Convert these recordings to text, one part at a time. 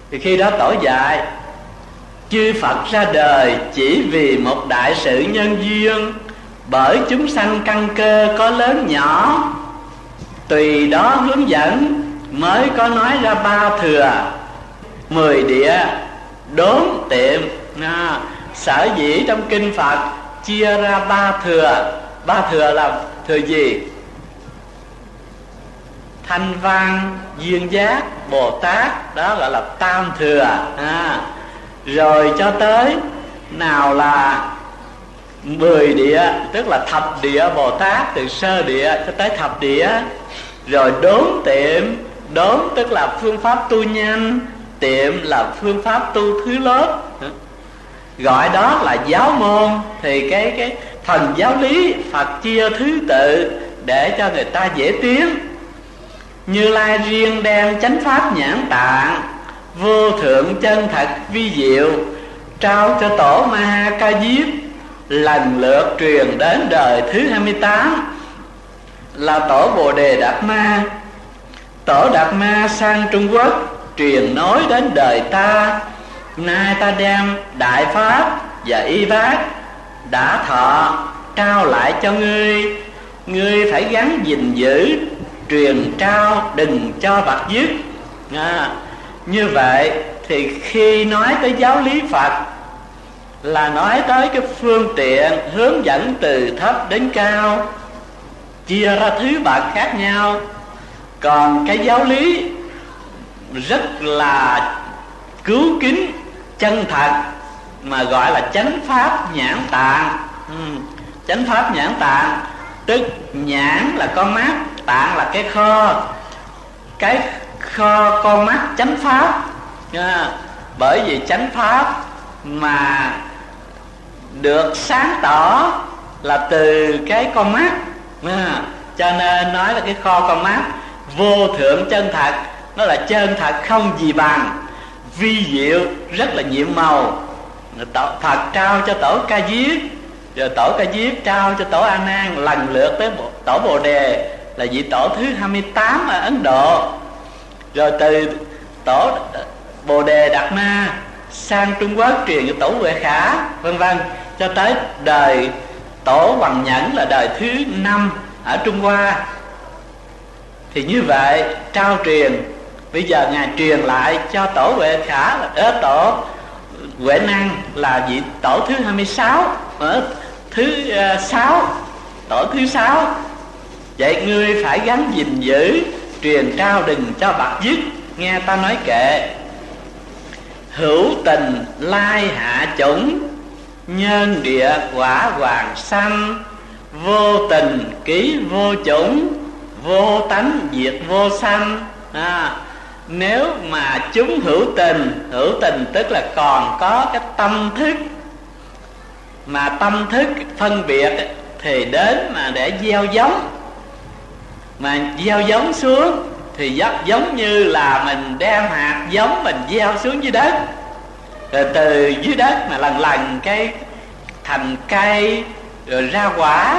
Thì khi đó Tổ dạy chư Phật ra đời chỉ vì một đại sự nhân duyên, bởi chúng sanh căn cơ có lớn nhỏ, tùy đó hướng dẫn mới có nói ra ba thừa 10 địa đốn tiệm. Sở dĩ trong kinh Phật chia ra ba thừa. Ba thừa là thừa gì? Thanh văn, duyên giác, Bồ Tát, đó gọi là tam thừa. Rồi cho tới nào là 10 địa, tức là thập địa Bồ Tát, từ sơ địa cho tới thập địa. Rồi đốn tiệm, đốn tức là phương pháp tu nhanh, tiệm là phương pháp tu thứ lớp, gọi đó là giáo môn. Thì cái phần giáo lý Phật chia thứ tự để cho người ta dễ tiến. Như Lai riêng đem chánh pháp nhãn tạng, vô thượng chân thật vi diệu, trao cho tổ Ma Ha Ca Diếp, lần lượt truyền đến đời thứ 28 là tổ Bồ Đề Đạt Ma. Tổ Đạt Ma sang Trung Quốc truyền nối đến đời ta. Nay ta đem đại pháp và y bát đã thọ trao lại cho ngươi. Ngươi phải gắng gìn giữ, truyền trao đừng cho bạc dứt. Như vậy thì khi nói tới giáo lý Phật là nói tới cái phương tiện hướng dẫn từ thấp đến cao, chia ra thứ bậc khác nhau. Còn cái giáo lý rất là cứu kính, chân thật, mà gọi là chánh pháp nhãn tạng. Chánh pháp nhãn tạng tức nhãn là con mắt, tạng là cái kho. Cái kho con mắt chánh pháp. Bởi vì chánh pháp mà được sáng tỏ là từ cái con mắt, cho nên nói là cái kho con mắt. Vô thượng chân thật, nó là chân thật không gì bằng, vi diệu rất là nhiệm màu. Phật trao cho tổ Ca Diếp, rồi tổ Ca Diếp trao cho tổ A Nan, lần lượt tới tổ Bồ Đề là vị tổ thứ 28 ở Ấn Độ. Rồi từ tổ Bồ Đề Đạt Ma sang Trung Quốc truyền cho tổ Huệ Khả, vân vân, cho tới đời tổ Hoàng Nhẫn là đời thứ 5 ở Trung Hoa. Thì như vậy trao truyền. Bây giờ Ngài truyền lại cho tổ Huệ Khả, tổ Huệ Năng là vị tổ thứ 26, thứ 6, tổ thứ 6. Vậy ngươi phải gắng gìn giữ, truyền trao đừng cho bạc dứt. Nghe ta nói kệ: hữu tình lai hạ chủng, nhân địa quả hoàng sanh, vô tình ký vô chủng, vô tánh diệt vô sanh. Nếu mà chúng hữu tình tức là còn có cái tâm thức, mà tâm thức phân biệt thì đến mà để gieo giống. Mà gieo giống xuống thì giống như là mình đem hạt giống mình gieo xuống dưới đất, rồi từ dưới đất mà lần lần cái thành cây, rồi ra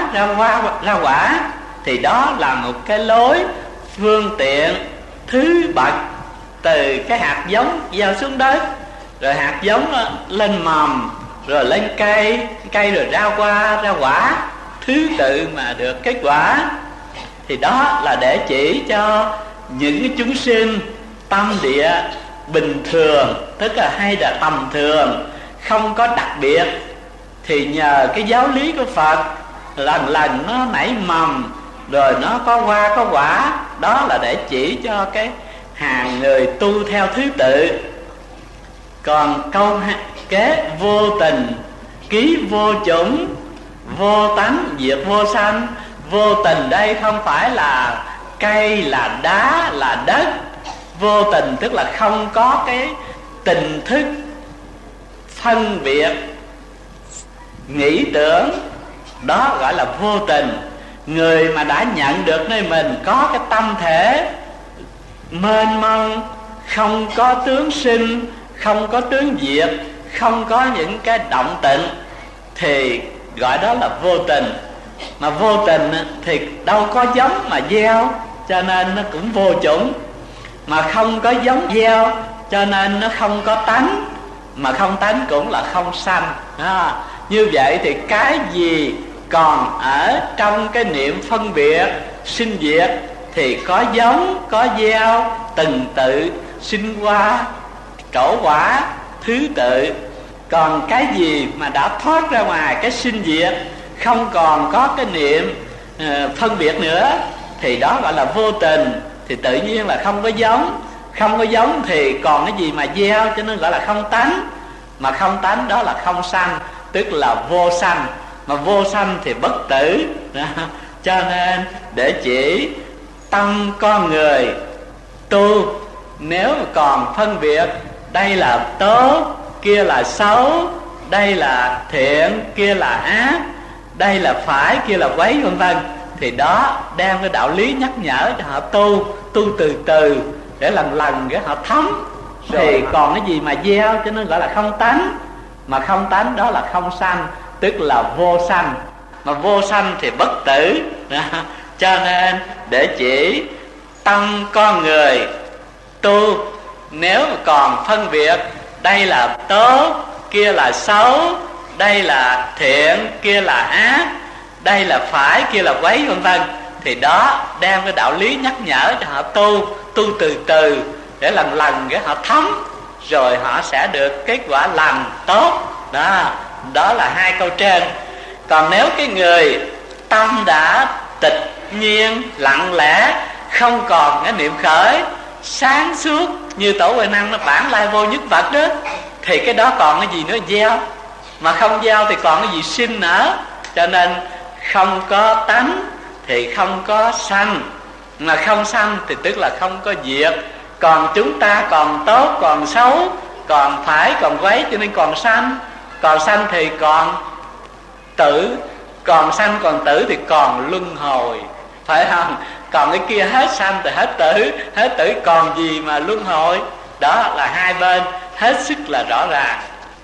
quả, thì đó là một cái lối phương tiện thứ bậc. Từ cái hạt giống gieo xuống đất, rồi hạt giống lên mầm, rồi lên cây rồi ra quả, thứ tự mà được kết quả. Thì đó là để chỉ cho những cái chúng sinh tâm địa bình thường, tức là hay là tầm thường, không có đặc biệt. Thì nhờ cái giáo lý của Phật lần lần nó nảy mầm, rồi nó có hoa có quả. Đó là để chỉ cho cái hàng người tu theo thứ tự. Còn câu kế: vô tình ký vô chủng, vô tánh diệt vô sanh. Vô tình đây không phải là cây, là đá, là đất. Vô tình tức là không có cái tình thức phân biệt nghĩ tưởng, đó gọi là vô tình. Người mà đã nhận được nơi mình có cái tâm thể mênh mông, không có tướng sinh, không có tướng diệt, không có những cái động tịnh, thì gọi đó là vô tình. Mà vô tình thì đâu có giống mà gieo, cho nên nó cũng vô chủng. Mà không có giống gieo cho nên nó không có tánh, mà không tánh cũng là không sanh. Như vậy thì cái gì còn ở trong cái niệm phân biệt sinh diệt thì có giống, có gieo, từng tự sinh qua, trổ quả thứ tự. Còn cái gì mà đã thoát ra ngoài cái sinh diệt, không còn có cái niệm phân biệt nữa, thì đó gọi là vô tình, thì tự nhiên là không có giống. Không có giống thì còn cái gì mà gieo, cho nên gọi là không tánh. Mà không tánh đó là không sanh, tức là vô sanh. Mà vô sanh thì bất tử. Cho nên để chỉ tâm con người tu, nếu còn phân biệt đây là tốt, kia là xấu, đây là thiện, kia là ác, đây là phải, kia là quấy, vân vân, thì đó đem cái đạo lý nhắc nhở cho họ tu từ từ, để lần lần cái họ thấm. Thì còn cái gì mà gieo, cho nên gọi là không tánh. Mà không tánh đó là không sanh, tức là vô sanh. Mà vô sanh thì bất tử. Cho nên để chỉ tâm con người tu, nếu mà còn phân biệt đây là tốt, kia là xấu, đây là thiện, kia là ác, đây là phải, kia là quấy, vân vân, thì đó đem cái đạo lý nhắc nhở cho họ tu từ từ, để lần lần cái họ thấm, rồi họ sẽ được kết quả lành tốt. Đó là hai câu trên. Còn nếu cái người tâm đã tịch nhiên, lặng lẽ, không còn cái niệm khởi, sáng suốt như Tổ Huệ Năng nó bản lai vô nhất vật đó, thì cái đó còn cái gì nữa gieo. Mà không gieo thì còn cái gì sinh nữa. Cho nên không có tánh thì không có sanh, mà không sanh thì tức là không có diệt. Còn chúng ta còn tốt, còn xấu, còn phải, còn quấy, cho nên còn sanh. Còn sanh thì còn tử, còn sanh còn tử thì còn luân hồi, phải không? Còn cái kia hết sanh thì hết tử còn gì mà luân hồi. Đó là hai bên hết sức là rõ ràng.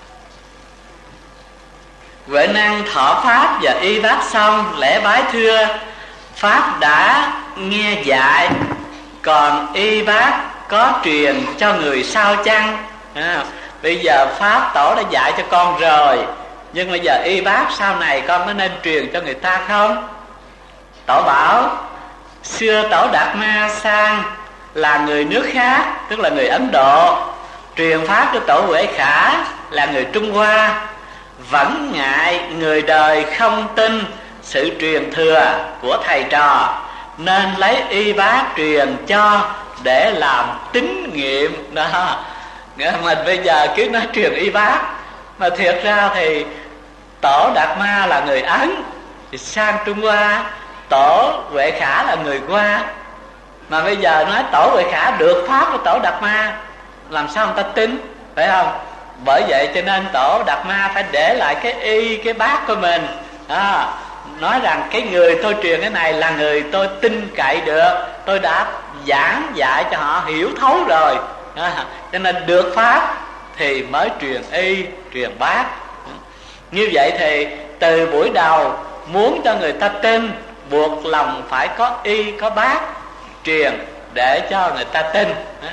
Huệ Năng thọ pháp và y bác xong, lễ bái thưa: pháp đã nghe dạy, còn y bác có truyền cho người sau chăng? Bây giờ pháp tổ đã dạy cho con rồi, nhưng bây giờ y bác sau này con có nên truyền cho người ta không? Tổ bảo: xưa Tổ Đạt Ma sang là người nước khác, tức là người Ấn Độ, truyền pháp cho Tổ Huệ Khả là người Trung Hoa. Vẫn ngại người đời không tin sự truyền thừa của thầy trò, nên lấy y bác truyền cho để làm tín nhiệm đó. Mình bây giờ cứ nói truyền y bác, mà thiệt ra thì Tổ Đạt Ma là người Ấn, thì sang Trung Hoa Tổ Huệ Khả là người Hoa. Mà bây giờ nói Tổ Huệ Khả được pháp của Tổ Đạt Ma, làm sao người ta tin, phải không? Bởi vậy cho nên Tổ Đạt Ma phải để lại cái y, cái bác của mình, nói rằng cái người tôi truyền cái này là người tôi tin cậy được, tôi đã giảng dạy cho họ hiểu thấu rồi, cho nên được pháp thì mới truyền y, truyền bác. Như vậy thì từ buổi đầu muốn cho người ta tin, buộc lòng phải có y, có bác truyền để cho người ta tin.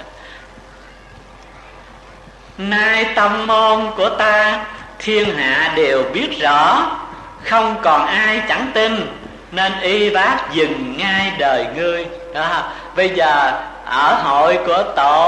Nay tông môn của ta thiên hạ đều biết rõ, không còn ai chẳng tin, nên y bác dừng ngay đời ngươi. Đó. Bây giờ ở hội của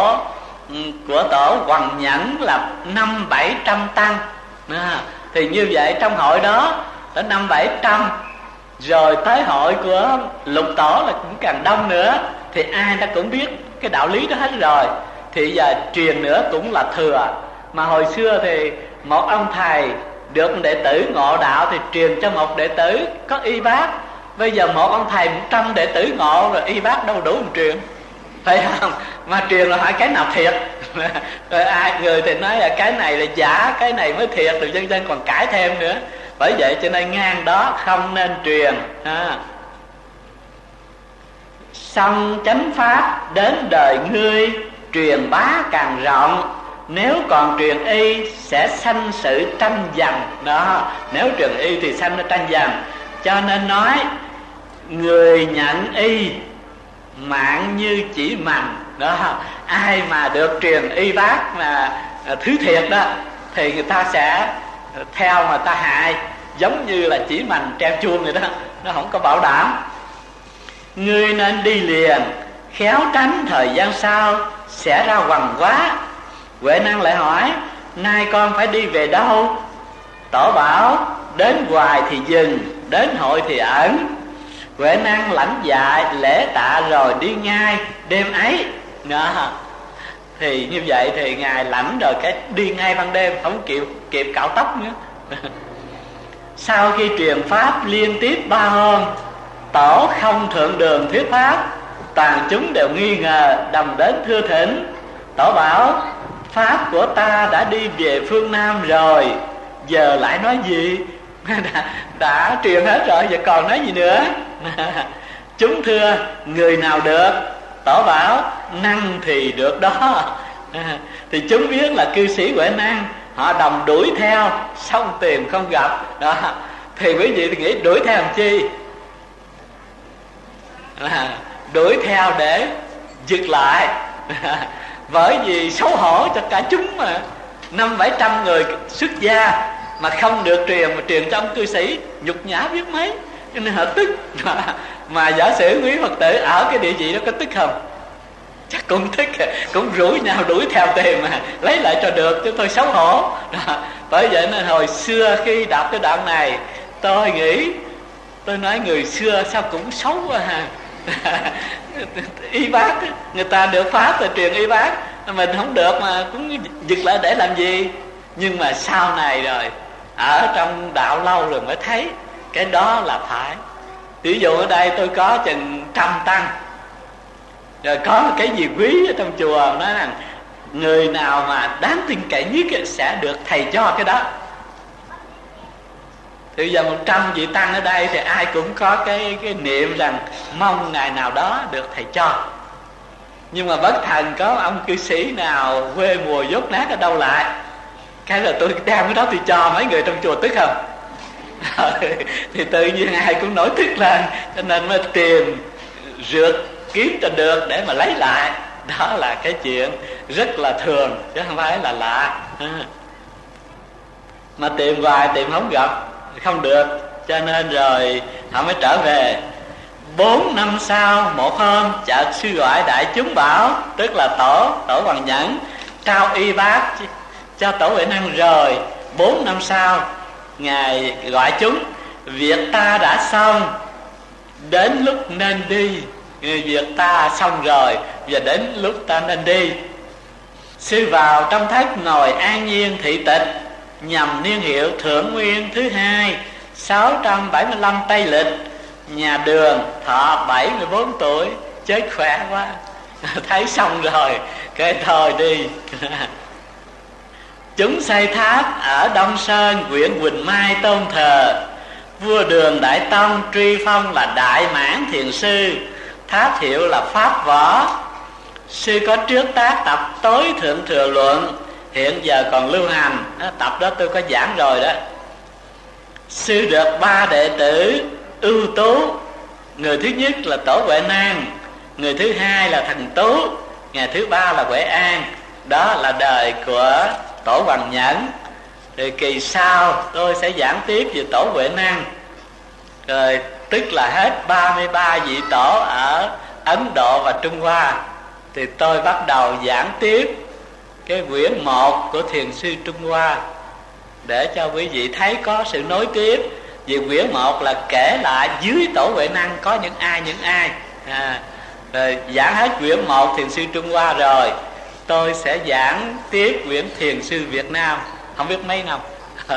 tổ Hoằng Nhẫn là 500-700 tăng. Đó. Thì như vậy trong hội đó có 500-700, rồi tới hội của Lục Tổ là cũng càng đông nữa, thì ai ta cũng biết cái đạo lý đó hết rồi. Thì giờ truyền nữa cũng là thừa. Mà hồi xưa thì một ông thầy được một đệ tử ngộ đạo thì truyền cho một đệ tử có y bác. Bây giờ một ông thầy 100 đệ tử ngộ rồi, y bác đâu đủ một truyền, phải không? Mà truyền là hỏi cái nào thiệt. Rồi ai người thì nói là cái này là giả, cái này mới thiệt, rồi dân dân còn cãi thêm nữa. Bởi vậy cho nên ngang đó không nên truyền. Xong chánh pháp đến đời ngươi, truyền bá càng rộng. Nếu còn truyền y sẽ sanh sự tranh giành. Đó, nếu truyền y thì sanh nó tranh giành. Cho nên nói người nhận y mạng như chỉ mành, đó. Ai mà được truyền y bác mà thứ thiệt đó thì người ta sẽ theo mà ta hại, giống như là chỉ mành treo chuông vậy đó, nó không có bảo đảm. Ngươi nên đi liền, khéo tránh thời gian sau sẽ ra quằn quá. Huệ năng lại hỏi: nay con phải đi về đâu? Tổ bảo: đến hoài thì dừng, đến hội thì ẩn. Huệ năng lãnh dạy lễ tạ rồi đi ngay đêm ấy đó. Thì như vậy thì ngài lãnh rồi cái đi ngay ban đêm, không kịp cạo tóc nữa. Sau khi truyền pháp liên tiếp 3 hôm, tổ không thượng đường thuyết pháp, toàn chúng đều nghi ngờ, đầm đến thưa thỉnh. Tổ bảo: pháp của ta đã đi về phương Nam rồi, giờ lại nói gì? đã truyền hết rồi, giờ còn nói gì nữa? Chúng thưa: người nào được? Tổ bảo: năng thì được đó. Thì chúng biết là cư sĩ Huệ Năng, họ đồng đuổi theo, xong tìm không gặp đó. Thì quý vị thì nghĩ đuổi theo làm chi? Đuổi theo để giật lại. Bởi vì xấu hổ cho cả chúng mà 500-700 người xuất gia mà không được truyền, mà truyền cho ông cư sĩ, nhục nhã biết mấy, cho nên họ tức. Mà giả sử quý Phật tử ở cái địa vị đó có tức không? Chắc cũng tức, cũng rủi nhau đuổi theo tìm mà lấy lại cho được, chứ tôi xấu hổ đó. Bởi vậy nên hồi xưa khi đọc cái đoạn này, tôi nghĩ, tôi nói người xưa sao cũng xấu quá ha. Y bác, người ta được pháp thì truyền y bác, mình không được mà cũng giật lại để làm gì. Nhưng mà sau này rồi ở trong đạo lâu rồi mới thấy cái đó là phải. Ví dụ ở đây tôi có chừng 100 tăng, rồi có một cái gì quý ở trong chùa, nói rằng người nào mà đáng tin cậy nhất sẽ được thầy cho cái đó. Thì giờ 100 vị tăng ở đây thì ai cũng có cái niệm rằng mong ngày nào đó được thầy cho. Nhưng mà bất thần có ông cư sĩ nào quê mùa dốt nát ở đâu lại, cái là tôi đem cái đó tôi cho mấy người trong chùa tức không? Thì tự nhiên ai cũng nổi tức lên, cho nên mới tìm rượt kiếm cho được để mà lấy lại. Đó là cái chuyện rất là thường chứ không phải là lạ. Mà tìm hoài tìm không gặp, không được, cho nên rồi họ mới trở về. 4 năm sau, một hôm chợt sư gọi đại chúng bảo, tức là tổ Hoàng Nhẫn trao y bác cho tổ Huệ Năng rồi. 4 năm sau ngài gọi chúng: việc ta đã xong, đến lúc nên đi. Việc ta xong rồi, và đến lúc ta nên đi. Sư vào trong thất ngồi an nhiên thị tịch, nhằm niên hiệu Thượng Nguyên thứ 2 675 Tây Lịch. Nhà Đường thọ 74 tuổi, chết khỏe quá. Thấy xong rồi cái thôi đi. Chúng xây tháp ở Đông Sơn, huyện Quỳnh Mai tôn thờ. Vua Đường Đại Tông truy phong là Đại Mãn Thiền Sư, tháp hiệu là Pháp Võ. Sư có trước tác tập Tối Thượng Thừa Luận, hiện giờ còn lưu hành. Tập đó tôi có giảng rồi đó. Sư được 3 đệ tử ưu tú. Người thứ nhất là tổ Huệ Năng, người thứ hai là Thần Tú, ngày thứ 3 là Huệ An. Đó là đời của tổ Hoàng Nhẫn. Thì kỳ sau tôi sẽ giảng tiếp về tổ Huệ Năng. Rồi tức là hết 33 vị tổ ở Ấn Độ và Trung Hoa, thì tôi bắt đầu giảng tiếp cái quyển 1 của Thiền sư Trung Hoa, để cho quý vị thấy có sự nối tiếp. Vì quyển 1 là kể lại dưới tổ Huệ Năng có những ai. Rồi giảng hết quyển 1 Thiền sư Trung Hoa rồi, tôi sẽ giảng tiếp quyển Thiền sư Việt Nam, không biết mấy năm.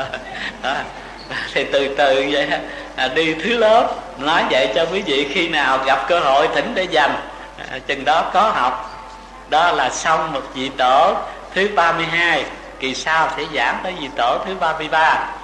Thì từ từ vậy đi thứ lớp, nói vậy cho quý vị khi nào gặp cơ hội thỉnh để dành, chừng đó có học. Đó là xong một vị tổ thứ 32, kỳ sau sẽ giảng tới vị tổ thứ 33.